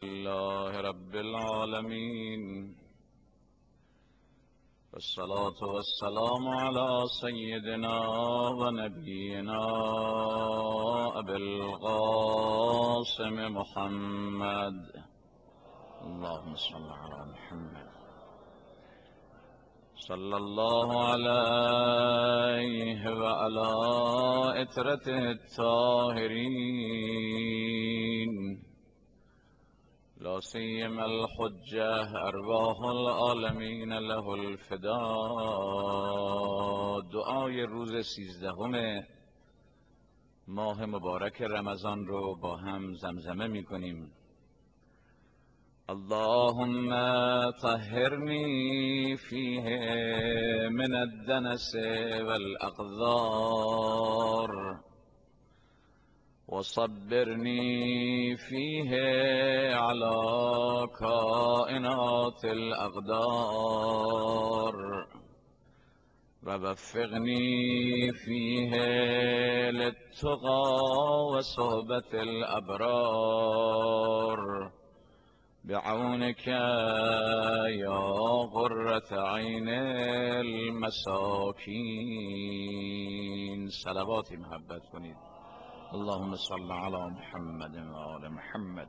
لله رب العالمين، والصلاة والسلام على سيدنا ونبينا أبي القاسم محمد. اللهم صل على محمد صلى الله عليه وعلى إترته الطاهرين، لا سيما الحجة أرواح العالمین له الفداء. دعای روز 13 ماه مبارک رمضان رو با هم زمزمه می کنیم. اللهم طهرني فيه من الدنس والأقذار، وصبرني فيه على كائنات الأقدار، ووفقني فيه للتقى وصحبة الأبرار، بعونك يا قرة عين المساکین. صلواتی محبت کنید. اللهم صل علی محمد و آل محمد.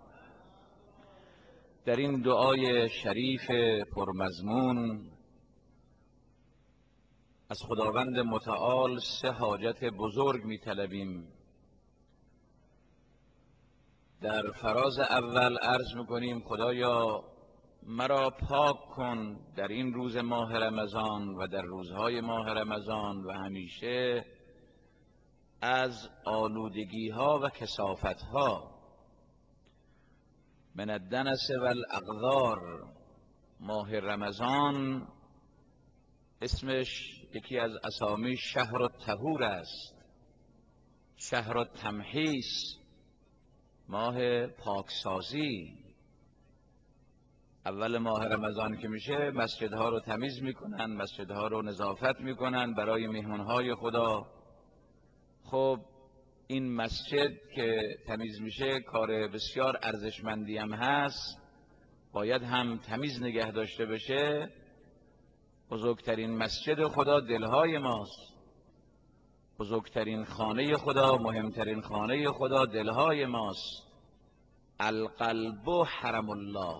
در این دعای شریف پرمضمون از خداوند متعال 3 حاجت بزرگ می طلبیم. در فراز اول عرض میکنیم خدایا مرا پاک کن در این روز ماه رمضان و در روزهای ماه رمضان و همیشه از آلودگی ها و کثافت ها. من الدنس و الاقذار، ماه رمضان اسمش یکی از اسامی شهر الطهور است، شهر التمحیص، ماه پاکسازی. اول ماه رمضان که میشه مسجدها رو تمیز میکنن، مسجدها رو نظافت میکنن برای مهمانهای خدا. خب این مسجد که تمیز میشه کار بسیار ارزشمندی هم هست، باید هم تمیز نگه داشته بشه. بزرگترین مسجد خدا دلهای ماست، بزرگترین خانه خدا، مهمترین خانه خدا دلهای ماست. القلب حرم الله،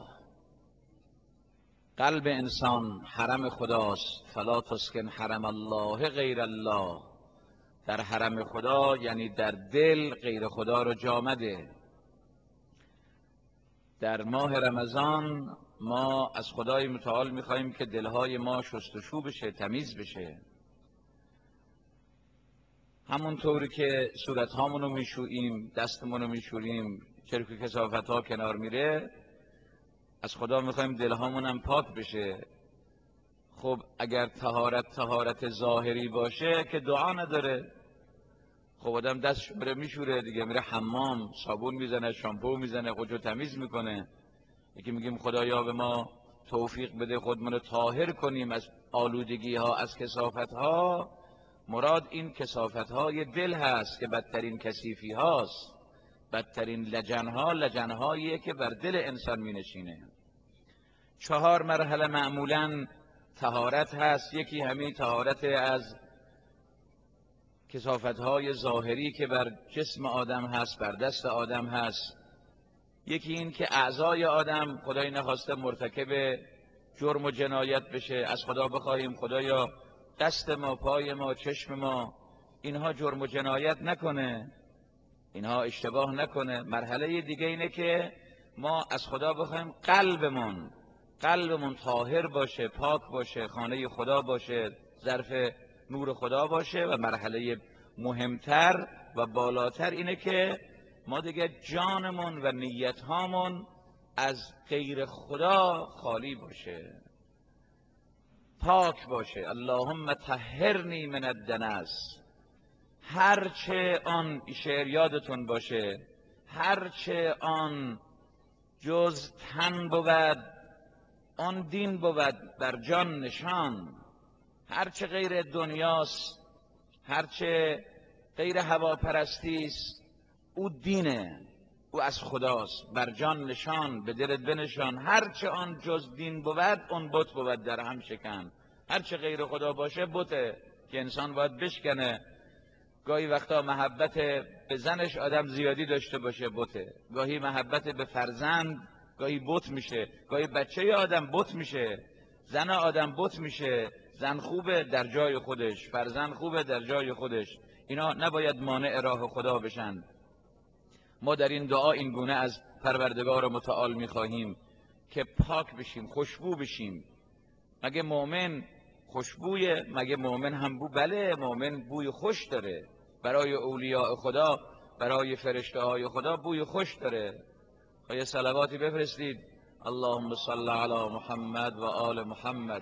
قلب انسان حرم خداست. فلا تسکن حرم الله غیر الله، در حرم خدا یعنی در دل غیر خدا رو جا مده. در ماه رمضان ما از خدای متعال میخواییم که دلهای ما شستشو بشه، تمیز بشه. همونطوری که صورتهامون رو میشوییم، دستمون رو میشوریم، چرک و کثافت ها کنار میره، از خدا میخوایم دلهامون هم پاک بشه. خب اگر طهارت ظاهری باشه که دعا نداره. خب آدم دستش بره میشوره دیگه، میره حمام، صابون میزنه، شامپو میزنه، خودشو تمیز میکنه. یکی میگیم خدایا به ما توفیق بده خودمون رو طاهر کنیم از آلودگی ها، از کثافت ها. مراد این کثافت های دل هست که بدترین کثیفی هاست. بدترین لجن ها لجن هاییه که بر دل انسان می نشینه. 4 مرحله معمولا طهارت هست. یکی همین طهارت از کثافت های ظاهری که بر جسم آدم هست، بر دست آدم هست. یکی این که اعضای آدم خدای نخواسته مرتکب جرم و جنایت بشه، از خدا بخواهیم خدایا دست ما، پای ما، چشم ما اینها جرم و جنایت نکنه، اینها اشتباه نکنه. مرحله دیگه اینه که ما از خدا بخوایم قلبمون طاهر باشه، پاک باشه، خانه خدا باشه، ظرف نور خدا باشه. و مرحله مهمتر و بالاتر اینه که ما دیگه جانمون و نیتهامون از غیر خدا خالی باشه، پاک باشه. اللهم طهرنی من الدنس. هرچه آن شعر یادتون باشه، هرچه آن جز تن بود آن دین بود بر جان نشان. هرچه غیر دنیاست، هرچه غیر هواپرستی است، او دینه، او از خداست. بر جان نشان به دلت بنشان، هرچه آن جز دین بود اون بت بود در هم شکن. هرچه غیر خدا باشه بته که انسان باید بشکنه. گاهی وقتا محبت به زنش آدم زیادی داشته باشه بته، گاهی محبت به فرزند گاهی بت میشه، گاهی بچه آدم بت میشه، زن آدم بت میشه. زن خوبه در جای خودش، فرزند خوبه در جای خودش، اینا نباید مانع راه خدا بشن. ما در این دعا این گونه از پروردگار متعال میخواهیم که پاک بشیم، خوشبو بشیم. مگه مؤمن خوشبویه؟ مگه مؤمن هم بله، مؤمن بوی خوش داره. برای اولیاء خدا، برای فرشته های خدا بوی خوش داره. یه صلواتی بفرستید. اللهم صل علی محمد و آل محمد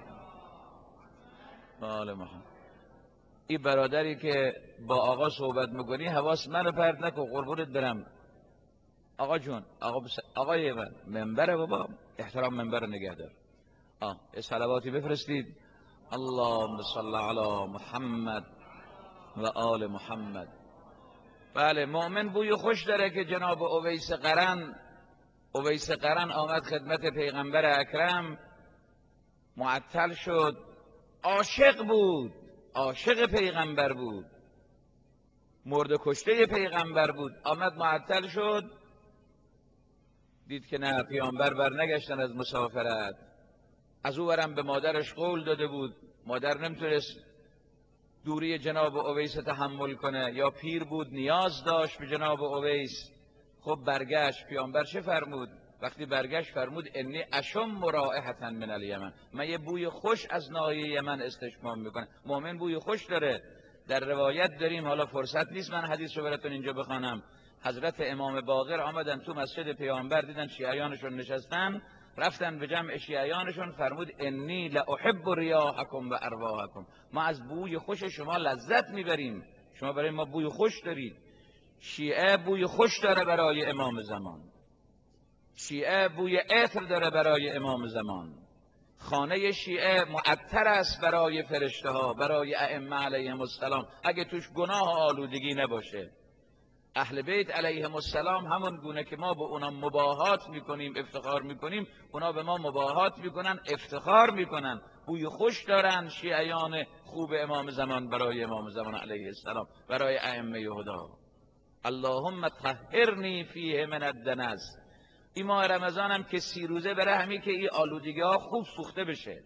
و آل محمد. این برادری که با آقا صحبت میکنی حواس منو پرت نکن قربونت برم. آقا جون، آقای من منبره بابا، احترام منبر نگه دار. صلواتی بفرستید. اللهم صل علی محمد و آل محمد. بله، مؤمن بوی خوش داره که جناب اویس قرن آمد خدمت پیغمبر اکرم، معطل شد. عاشق بود، عاشق پیغمبر بود، مرد کشته پیغمبر بود، آمد معطل شد. دید که نه، پیامبر برنگشتن از مسافرت. از او برم به مادرش قول داده بود، مادر نمیتونست دوری جناب اویس تحمل کنه، یا پیر بود نیاز داشت به جناب اویس. خب برگشت. پیامبر چه فرمود؟ وقتی برگشت فرمود انی اشم رائحة من الیمن، من یه بوی خوش از ناحیه یمن استشمام میکنه. مؤمن بوی خوش داره. در روایت داریم، حالا فرصت نیست من حدیث رو براتون اینجا بخوانم، حضرت امام باقر آمدن تو مسجد پیامبر، دیدن شیعیانشون نشستن، رفتن به جمع شیعیانشون، فرمود انی لاحب ریاحکم و ارواحکم، ما از بوی خوش شما لذت میبریم، شما برای ما بوی خوش دارید. شیعه بوی خوش داره برای امام زمان، شیعه بوی عطر داره برای امام زمان. خانه شیعه معطر است برای فرشته ها، برای ائمه علیهم السلام، اگه توش گناه و آلودگی نباشه. اهل بیت علیهم السلام همون گونه که ما به اونا مباهات میکنیم، افتخار میکنیم، اونا به ما مباهات میکنن، افتخار میکنن. بوی خوش دارن شیعیان خوب امام زمان برای امام زمان علیه السلام، برای ائمه هدا. اللهم طهرنی فیه من الدنس. این ماه رمضان هم که 30 روزه بره همین که این آلودگی ها خوب سوخته بشه.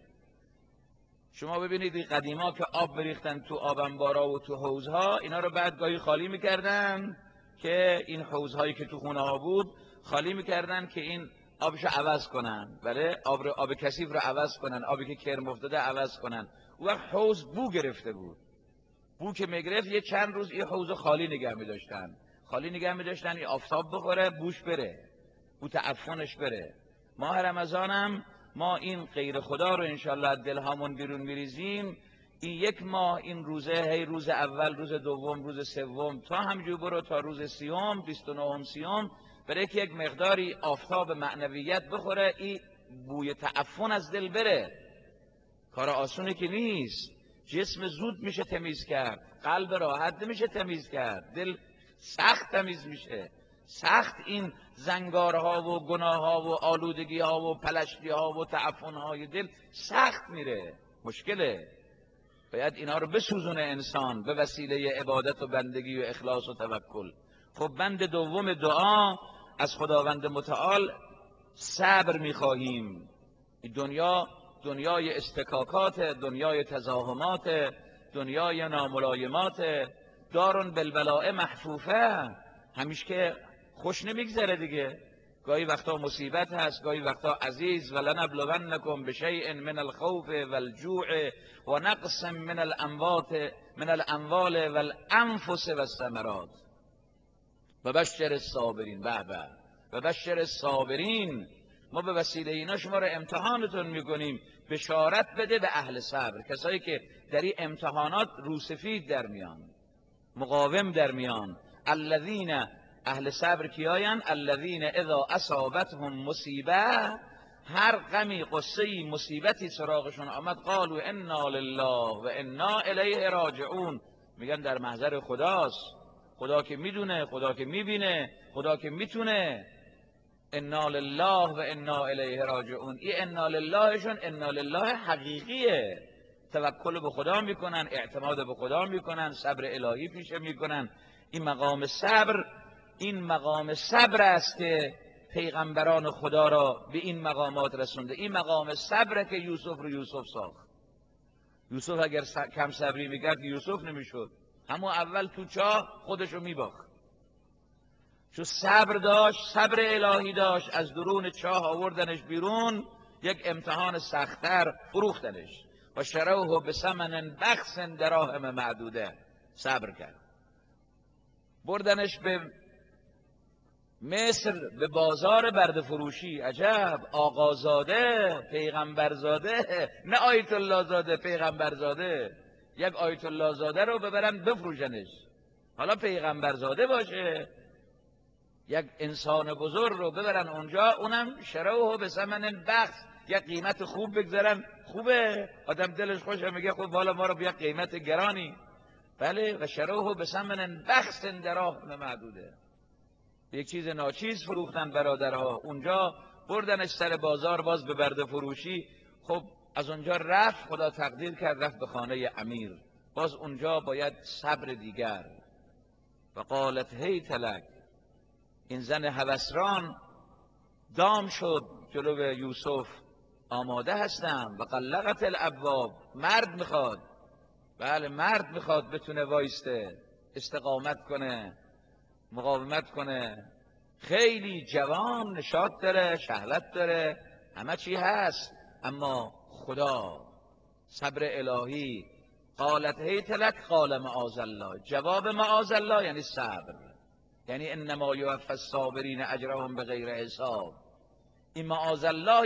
شما ببینید این قدیما که آب بریختن تو آبنبارا و تو حوضها، اینا رو بعد گاهی خالی میکردن که این حوضهایی که تو خونه ها بود خالی میکردن که این آبشو عوض کنن، بله، آب کثیف رو عوض کنن، آبی که کرم افتاده عوض کنن. اون وقت حوض بو گرفته بود، بو که میگرفت یه چند روز این حوض خالی نگه میداشتن، خالی نگه میداشتن، این آفتاب بخوره بوش بره، بو تعفنش بره. ماه رمضانم ما این غیر خدا رو انشالله دلهامون بیرون میریزیم. این یک ماه این روزه، هی روز اول، روز دوم، روز سوم، تا همجور برو تا روز 30م، 29م، 30م، برای که یک مقداری آفتاب معنویت بخوره، این بوی تعفن از دل بره. کار آسونه که نیست. جسم زود میشه تمیز کرد، قلب راحت نمیشه تمیز کرد، دل سخت تمیز میشه. سخت این زنگارها و گناهها و آلودگیها و پلشتیها و تعفنهای دل سخت میره، مشکله. باید اینا رو بسوزونه انسان به وسیله عبادت و بندگی و اخلاص و توکل. خب بند دوم دعا از خداوند متعال صبر میخواهیم. دنیا دنیای استکاکات، دنیای تزاحمات، دنیای ناملایمات، دارون بالبلاء محفوفه، همیشه که خوش نمیگذره دیگه. گاهی وقتا مصیبت هست، گاهی وقتا عزیز. ولنبلونکم بشیء من الخوف والجوع و نقص من الاموال والانفس والثمرات و بشر الصابرین. و بشر الصابرین. ما به وسیله اینا شما رو امتحانتون میکنیم. بشارت بده به اهل صبر، کسایی که در این امتحانات روسفید در میان، مقاوم در میان. الذین، اهل صبر کیاین؟ الذین اذا اصابتهم مصیبه، هر غمی، قصه‌ای، مصیبتی سراغشون آمد، قالوا انا لله و انا الیه راجعون، میگن در محضر خداست، خدا که میدونه، خدا که میبینه، خدا که میتونه. انا لله و انا الیه راجعون. این انا للهشون انا لله حقیقیه، توکل به خدا میکنن، اعتماد به خدا میکنن، صبر الهی پیشه میکنن. این مقام صبر، این مقام صبر است که پیغمبران خدا را به این مقامات رسونده. این مقام صبره که یوسف رو یوسف ساخت. یوسف اگر کم صبری میکرد یوسف نمیشد، همون اول تو چاه خودشو میباخت. چون صبر داشت، صبر الهی داشت، از درون چاه آوردنش بیرون، یک امتحان سخت‌تر فروختنش. و شروه به ثمن بخس دراهم معدوده. صبر کرد، بردنش به مصر، به بازار برده فروشی. عجب، آقازاده، پیغمبرزاده، نه آیت الله زاده، پیغمبرزاده. یک آیت الله زاده رو ببرن بفروشنش، حالا پیغمبرزاده باشه. یک انسان بزرگ رو ببرن اونجا، اونم شروه به ثمن بخس، یک قیمت خوب بگذارن. خوبه، آدم دلش خوشه، میگه خب والا ما رو بیا قیمت گرانی. بله، و شروه به ثمن بخس دراهم معدوده. یک چیز ناچیز فروختن برادرها. اونجا بردنش سر بازار، باز به برده فروشی. خب از اونجا رفت، خدا تقدیر کرد رفت به خانه امیر. باز اونجا باید صبر دیگر. و قالت هیت لک، این زن هوسران دام شد جلو یوسف، آماده هستم. و غلقت الابواب، مرد میخواد، بله مرد میخواد بتونه وایسته، استقامت کنه، مقاومت کنه. خیلی جوان، نشاط داره، شهوت داره، همه چی هست، اما خدا، صبر الهی. قالت هیت لک قال معاذ الله، جواب معاذ الله یعنی صبر، یعنی انما یوفی الصابرین اجرهم بغیر حساب. این معاذ الله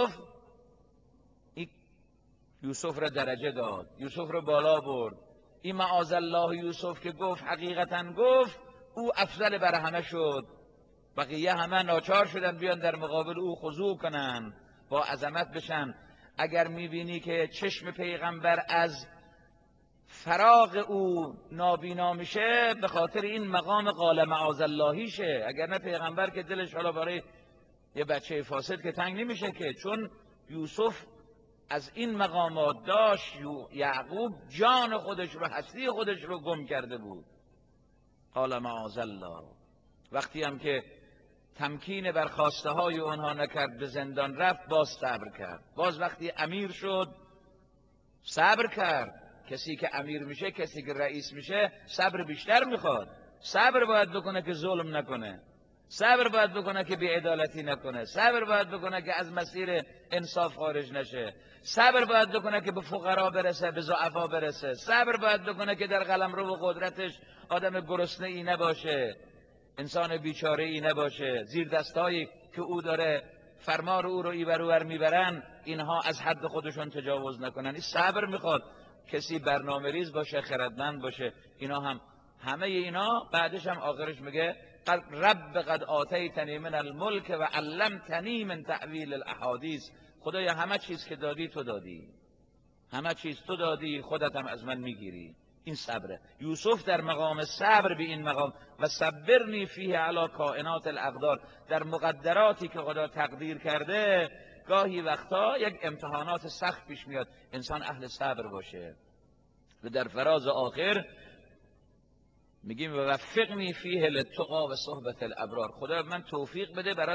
یوسف را درجه داد، یوسف را بالا برد. این معاذ الله یوسف که گفت، حقیقتا گفت، او افضل بر همه شد. بقیه همه ناچار شدن بیان در مقابل او خضوع کنن، با عظمت بشن. اگر میبینی که چشم پیغمبر از فراغ او نابینا میشه، به خاطر این مقام قال معاذ اللهیشه. اگر نه پیغمبر که دلش حالا برای یه بچه فاسد که تنگ نمیشه که، چون یوسف از این مقامات داشت. یعقوب جان خودش رو، هستی خودش رو گم کرده بود. قال معاذ الله. وقتی هم که تمکین بر خواسته های اونها نکرد، به زندان رفت، باز صبر کرد. باز وقتی امیر شد صبر کرد. کسی که امیر میشه، کسی که رئیس میشه، صبر بیشتر میخواد. صبر باید بکنه که ظلم نکنه، صبر باید بکنه که بی‌عدالتی نکنه، صبر باید بکنه که از مسیر انصاف خارج نشه، صبر باید بکنه که به فقرا برسه، به ضعفا برسه، صبر باید بکنه که در قلمرو و قدرتش آدم گرسنه ای نباشه، انسان بیچاره ای نباشه، زیر دستایی که او داره فرمان او رو ایور اونور میبرن، اینها از حد خودشون تجاوز نکنن. این صبر میخواد. کسی برنامه ریز باشه، خردمند باشه. اینا هم همه اینا بعدش هم آخرش میگه رب قد آتیتنی من الملک و علمتنی من تعویل الاحادیث. خدایا همه چیز که دادی تو دادی، همه چیز تو دادی، خودت هم از من میگیری. این صبره. یوسف در مقام صبر به این مقام، و صبرنی فیه علی کائنات الاقدار، در مقدراتی که خدا تقدیر کرده گاهی وقتا یک امتحانات سخت پیش میاد، انسان اهل صبر باشه. و در فراز آخر میگیم وفقنی فیه للتقی و صحبت الابرار، خدا من توفیق بده برای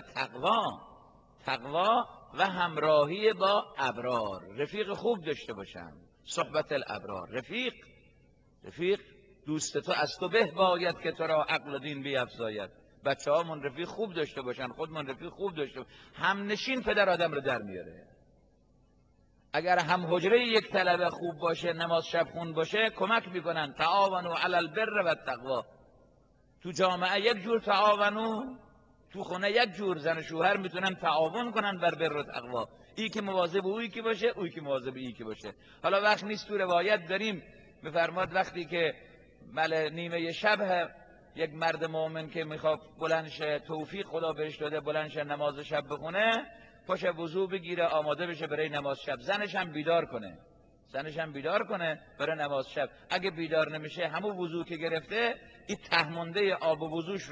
تقوا و همراهی با ابرار، رفیق خوب داشته باشم. صحبت الابرار، رفیق دوست تو از تو به باید که تو را عقل و دین بیفزاید. بچه ها من رفیق خوب داشته باشن، خودمون رفیق خوب داشته باشن. هم نشین پدر آدم رو در میاره. اگر هم حجره یک طلبه خوب باشه، نماز شب خون باشه، کمک میکنن. تعاونوا علی البر و التقوا. تو جامعه یک جور تعاونو، تو خونه یک جور. زن و شوهر میتونن تعاون کنن بر بر و تقوا. ای که مواظب اویی که باشه، اویی که مواظب ای که باشه. حالا وقت نیست، تو روایت داریم میفرماد وقتی که نیمه شب یک مرد مؤمن که میخواد بلند شه، توفیق خدا بهش داده بلند شه نماز شب بخونه، پاشه وضو بگیره آماده بشه برای نماز شب. زنش هم بیدار کنه برای نماز شب. اگه بیدار نمیشه، همون وضو که گرفته، این تهمونده آب و وضوش رو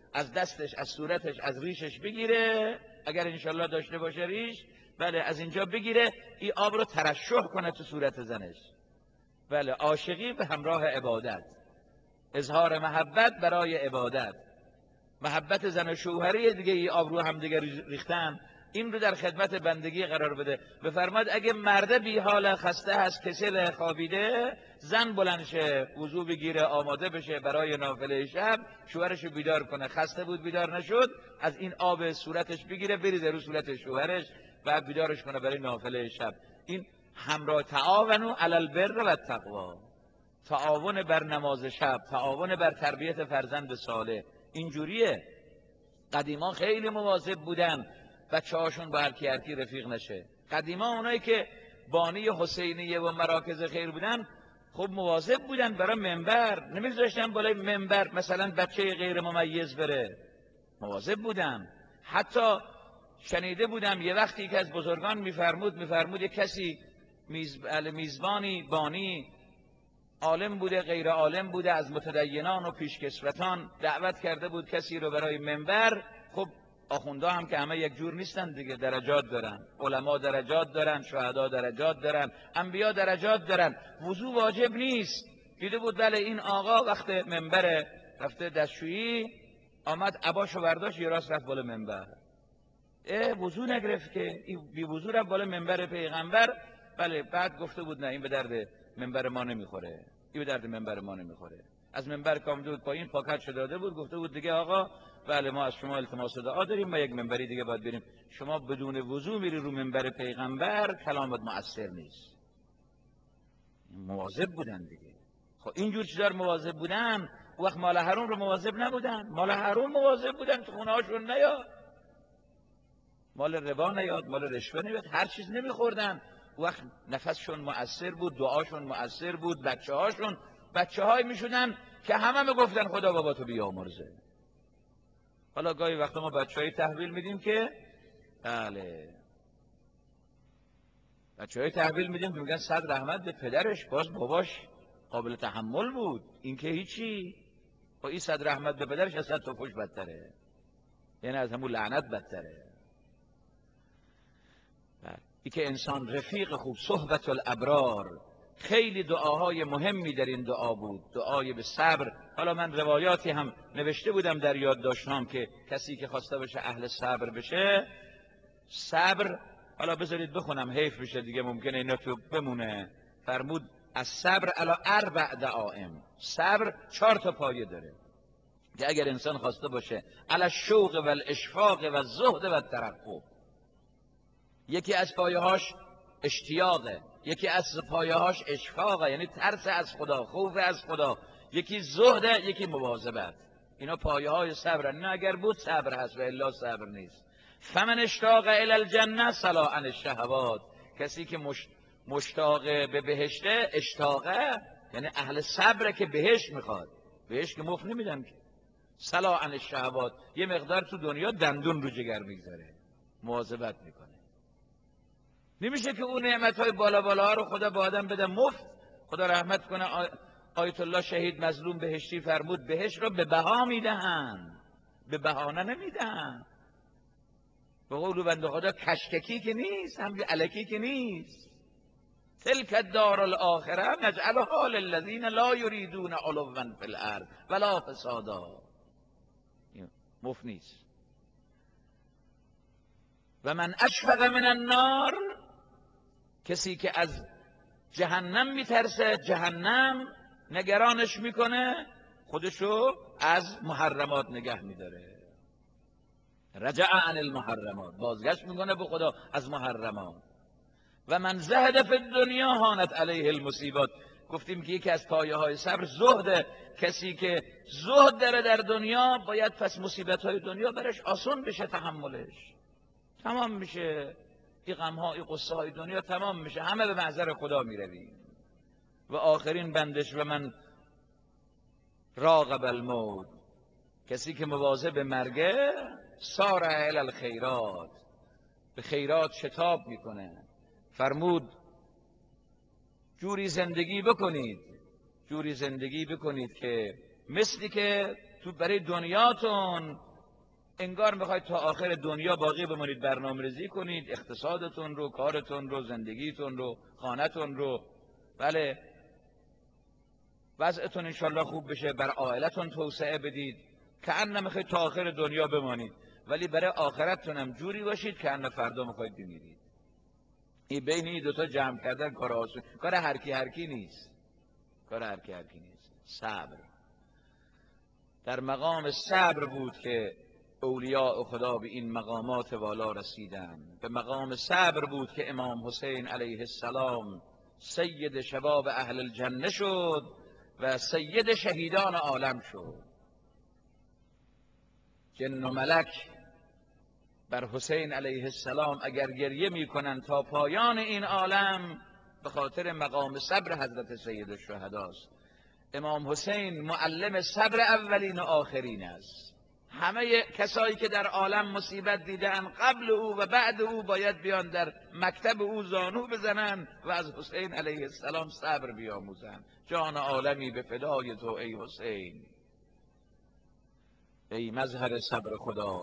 از دستش، از صورتش، از ریشش بگیره، اگر انشالله داشته باشه ریش، بله از اینجا بگیره، این آب رو ترشح کنه تو صورت زنش. بله عاشقی به همراه عبادت، اظهار محبت برای عبادت، محبت زن و شوهری دیگه، این آب رو هم دیگه ریختن، این رو در خدمت بندگی قرار بده. بفرماد اگه مرده بی حال خسته هست، کسل خوابیده، زن بلند شه، وضو بگیره، آماده بشه برای نافله شب، شوهرش رو بیدار کنه، خسته بود بیدار نشد، از این آب صورتش بگیره بریزه رو صورت شوهرش، بعد بیدارش کنه برای نافله شب. این همراه تعاونوا علی البر و التقوا، تعاون بر نماز شب، تعاون بر تربیت فرزند صالح. اینجوریه. قدیما خیلی مواظب بودن بچه هاشون با هرکی رفیق نشه. قدیما اونایی که بانی حسینیه و مراکز خیر بودن، خب مواظب بودن برای منبر، نمیذاشتن بالای منبر مثلا بچه غیر ممیز بره، مواظب بودن. حتی شنیده بودم یه وقتی که از بزرگان میفرمود یک کسی میزبانی بانی عالم بوده غیر عالم بوده، از متدینان و پیشکسوتان دعوت کرده بود کسی رو برای منبر. خب آخوندا هم که همه یک جور نیستن دیگه، درجات دارن، علما درجات دارن، شهدا درجات دارن، انبیا درجات دارن، وضو واجب نیست. دیده بود بله این آقا وقت منبر رفته دستشویی، آمد عباشو برداشت یه راست رفت بالا منبر، وضو نگرفت که بی وضو رفت بالا منبر پیغمبر. بله بعد گفته بود نه این به درد منبر ما نمیخوره، این به درد منبر ما نمیخوره. از منبر کامده بود پایین، پاکت شده داده بود، گفته بود دیگه آقا بله ما از شما التماس دعا داریم، ما یک منبری دیگه باید بریم، شما بدون وضو میری رو منبر پیغمبر، کلامت مؤثر نیست. مواظب بودن دیگه. خب اینجور چیزا مواظب بودن، وقت مال حرام رو مواظب نبودن، مال حرام مواظب بودن تو خونه هاشون نیاد، مال ربا نیاد، مال رشوه نیاد، هر چیز نمیخوردن. وقت نفسشون مؤثر بود، دعاشون مؤثر بود، بچه های میشدن که همه میگفتن خدا بابا تو بیامرزه. حالا گاهی وقتا ما بچه های تحویل میدیم که بله بچه های تحویل میدیم که میگن صد رحمت به پدرش، باز باباش قابل تحمل بود، این که هیچی. با این صد رحمت به پدرش از صد تا فوش بدتره، یعنی از همون لعنت بدتره. ای که انسان رفیق خوب، صحبت الابرار، خیلی دعاهای مهمی در این دعا بود، دعای به صبر. حالا من روایاتی هم نوشته بودم در یادداشت‌هام که کسی که خواسته باشه اهل صبر بشه، صبر، حالا بذارید بخونم حیف بشه دیگه، ممکنه اینا تو بمونه. فرمود از صبر علی 4 دعائم، صبر 4 تا پایه داره که اگر انسان خواسته باشه علی الشوق و الاشفاق و الزهد و الترقب، یکی از پایه‌هاش اشتیاقه، یکی از پایه‌هاش اشفاقه، یعنی ترس از خدا، خوف از خدا، یکی زهده، یکی مواظبت. اینا پایه‌های صبرن. نه اگر بود صبر هست و الا صبر نیست. فمن اشتاق الی الجنه صلا عن الشهوات، کسی که مشتاق به بهشته، اشتاقه یعنی اهل صبره که بهشت میخواد، بهشت که مفت نمیدن که. صلا عن الشهوات، یه مقدار تو دنیا دندون رو جگر میگذاره، مواظبت میکنه. نمیشه که اون نعمتهای بالا بالا رو خدا به آدم بده مفت. خدا رحمت کنه آیت الله شهید مظلوم بهشتی فرمود بهشت رو به بها میدهن، به بهانه نمیدهن. به قول بنده خدا کشککی که نیست، هم الکی که نیست. تلک الدار الاخره نجعلها للذین لا یریدون علوا فی الارض ولا فسادا، مفت نیست. و من اشفق من النار، کسی که از جهنم میترسه، جهنم نگرانش میکنه، خودشو از محرمات نگه میداره. رجع عن المحرمات، بازگشت میکنه به خدا از محرمات. و من زهد فی الدنیا هانت علیه المصیبات، گفتیم که یکی از پایه های صبر زهده. کسی که زهد داره در دنیا، باید پس مصیبت های دنیا برش آسان بشه، تحملش تمام میشه، این غم ها این قصه های دنیا تمام میشه، همه به محضر خدا میرویم. و آخرین بندش و من راقب الموت، کسی که مواظب مرگه، سارع الی الخیرات، به خیرات شتاب میکنه. فرمود جوری زندگی بکنید، جوری زندگی بکنید که مثلی که تو برای دنیاتون انگار میخواید تا آخر دنیا باقی بمونید، برنامه ریزی کنید، اقتصادتون رو، کارتون رو، زندگیتون رو، خانه‌تون رو، بله وضعتون انشالله خوب بشه، بر عائلتون توسعه بدید، کأن میخواید تا آخر دنیا بمانید، ولی برای آخرتتون هم جوری باشید کأن فردا میخواید بمیرید. این بین این دوتا جمع کردن کار آسون، کار هرکی نیست، کار هرکی نیست. صبر، در مقام صبر بود که اولیاء خدا به این مقامات والا رسیدند. به مقام صبر بود که امام حسین علیه السلام سید شباب اهل الجنه شد و سید شهیدان عالم شد. جن و ملک بر حسین علیه السلام اگر گریه میکنند تا پایان این عالم، به خاطر مقام صبر حضرت سید الشهداست. امام حسین معلم صبر اولین و آخرین است. همه کسایی که در عالم مصیبت دیدن قبل او و بعد او باید بیان در مکتب او زانو بزنن و از حسین علیه السلام صبر بیاموزن. جان عالمی به فدای تو ای حسین، ای مظهر صبر خدا.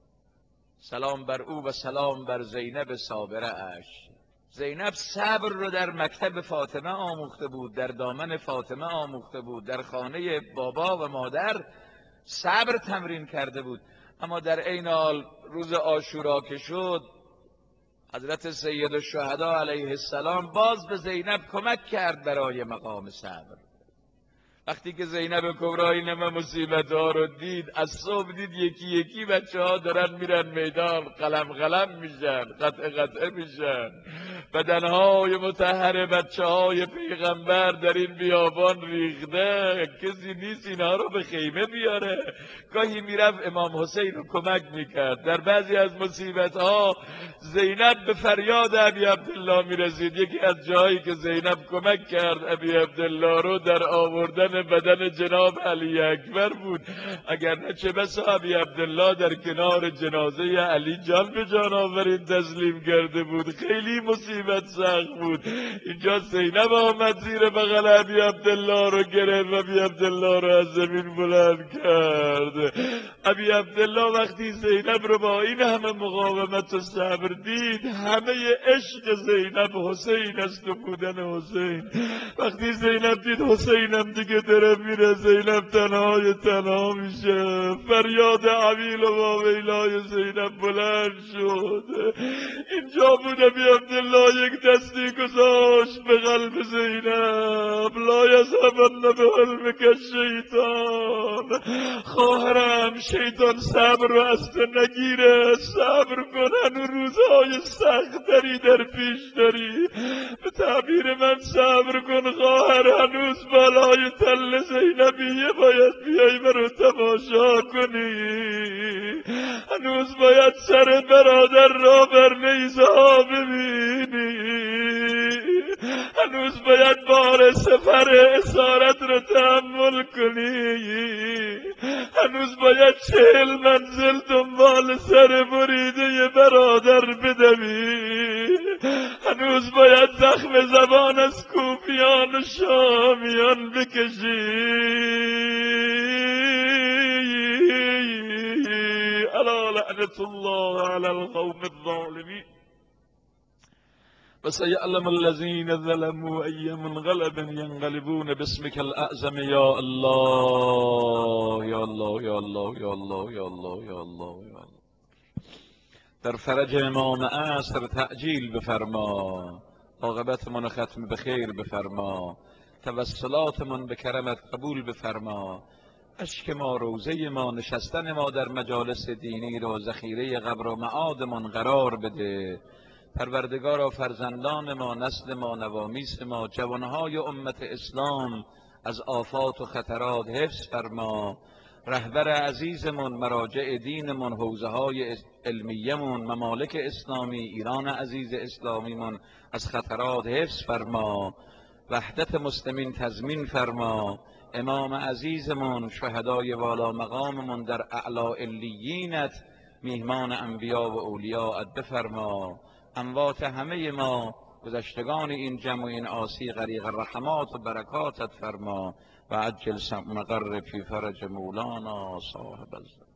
سلام بر او و سلام بر زینب صابره اش. زینب صبر رو در مکتب فاطمه آموخته بود، در دامن فاطمه آموخته بود، در خانه بابا و مادر صبر تمرین کرده بود. اما در عین حال روز عاشورا که شد، حضرت سید الشهدا علیه السلام باز به زینب کمک کرد برای مقام صبر. وقتی که زینب کبرا این همه مصیبت ها رو دید، از صبح دید یکی یکی بچه ها دارن میرن میدان، قلم میشن، قطعه میشن، بدنهای مطهر بچه های پیغمبر در این بیابان ریخته، کسی نیست اینها رو به خیمه بیاره. گاهی میرفت امام حسین رو کمک میکرد. در بعضی از مصیبت ها زینب به فریاد ابی عبدالله میرسید. یکی از جایی که زینب کمک کرد ابی عبدالله رو در آوردن بدن جناب علی اکبر بود. اگر نه چه بسا ابی عبدالله در کنار جنازه علی جان به جان آورین تسلیم کرده بود. خیلی مصیبت سخت بود. اینجا زینب آمد زیر بغل ابی عبدالله رو گرفت و ابی عبدالله رو از زمین بلند کرد. ابی عبدالله وقتی زینب رو با این همه مقاومت و صبر دید، همه عشق زینب حسین است و بودن حسین. وقتی زینب دید حسینم دیگه داره میره، زینب تنها میشه. فریاد عویل و واویلای زینب بلند شد. اینجا بود ابی عبدالله یک دستی گذاشت به قلب زینب. لا یذهبن بحلمک الشیطان. خواهرم، شیطان صبر رو از تو نگیره. صبر کن، هنوز روزهای سختری در پیش داری. به تعبیر من صبر کن خواهر، هنوز بالای تل زینبیه باید بیایی و رو تماشا کنی. هنوز باید سر برادر را بر نیزه ها ببینی. هنوز باید بار سفر اسارت رو تحمل کنی. هنوز باید 40 منزل دنبال سر بریده برادر بدوی. هنوز باید زخم زبان از کوفیان و شامیان بکشی. الا لعنت الله علی القوم الظالمین. وسيعلم الذين ظلموا أي منقلب ينقلبون باسمك الأعظم يا الله يا الله يا الله يا الله يا الله يا الله يا الله. در فرج امام عصر تعجیل بفرما، عاقبتمون ختم به خیر بفرما، توسلاتمون به کرمت قبول بفرما. اشک ما، روزه ما، نشستن ما در مجالس دینی رو ذخیره قبر و معادمون قرار بده. پروردگارا فرزندان ما، نسل ما، نوامیس ما، جوانهای امت اسلام از آفات و خطرات حفظ فرما. رهبر عزیزمون، مراجع دینمون، حوزه های علمیمون، ممالک اسلامی، ایران عزیز اسلامیمون از خطرات حفظ فرما. وحدت مسلمین تضمین فرما. امام عزیزمون، شهدای والا مقاممون در اعلی علیینت میهمان انبیا و اولیاءت بفرما. اموات همه ما گذشتگان این جمع و این عاصی غریق رحمات و برکاتت فرما و عجل مقر فی فرج مولانا صاحب الزمان.